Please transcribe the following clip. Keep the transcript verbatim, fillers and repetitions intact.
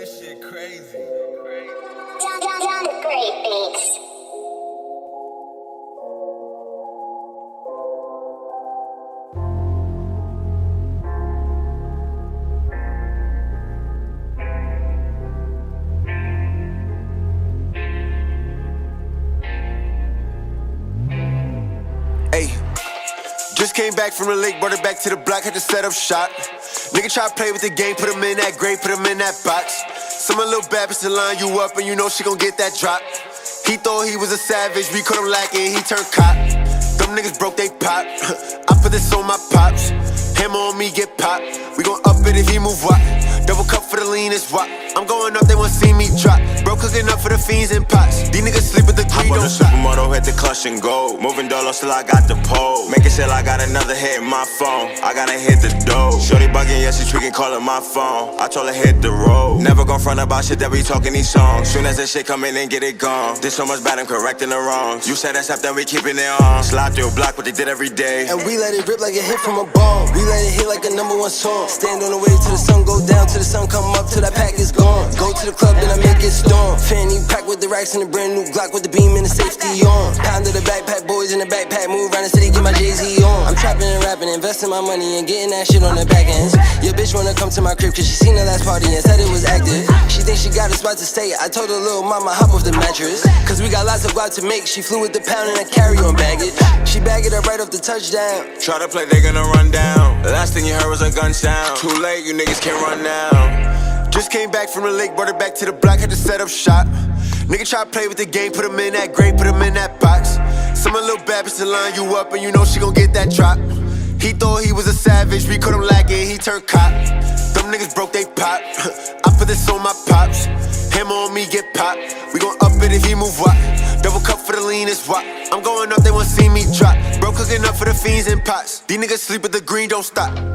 This shit crazy. John, John, John, great beats. Ayy, just came back from the lake, brought it back to the block, had to set up shop. Nigga try to play with the game, put him in that grave, put him in that box. Some little bad bitch to line you up and you know she gon' get that drop. He thought he was a savage, we caught him lacking, he turned cop. Them niggas broke they pop, I put this on my pops. Him on me get popped, we gon' up it if he move what. Double cup for the lean is what. I'm going up, they wanna see me drop. Bro cooking up for the fiends and pots. These niggas sleep with the greed, I'm on don't the stop. supermodel, hit the clutch and go. Moving dollars till I got the pole. Making sure I got another hit in my phone. I gotta hit the dough. Shorty bugging, yeah, she tweaking, calling my phone. I told her hit the road. Never gon' front about shit that we talking these songs. Soon as this shit come in and get it gone. There's so much bad, I'm correcting the wrongs. You said that's up, then we keeping it on. Slide through a block, what they did every day. And we let it rip like a hit from a bomb. We let it hit like a number one song. Stand on the wave till the sun go down, till the sun come up, till that pack is gone. Go to the club, then I make it storm. Fanny pack with the racks and a brand new Glock with the beam and the safety on. Pound of the backpack, boys in the backpack, move around the city, get my Jay-Z on. I'm trapping and rapping, investing my money and getting that shit on the back ends. Your bitch wanna come to my crib cause she seen the last party and said it was active. She thinks she got a spot to stay, I told her little mama hop off the mattress. Cause we got lots of guap to make, she flew with the pound and a carry-on baggage. She bag it up right off the touchdown. Try to play, they gonna run down. The last thing you heard was a gun sound. Too late, you niggas can't run now. Just came back from the lake, brought it back to the block, had to set up shop. Nigga try to play with the game, put him in that grave, put him in that box. Some little bad bitch to line you up and you know she gon' get that drop. He thought he was a savage, we caught him lacking, he turned cop. Them niggas broke they pop, I put this on my pops. Him on me get popped, we gon' up it if he move what. Double cup for the lean is what. I'm going up, they wanna see me drop. Bro cooking up for the fiends and pots. These niggas sleep with the green, don't stop.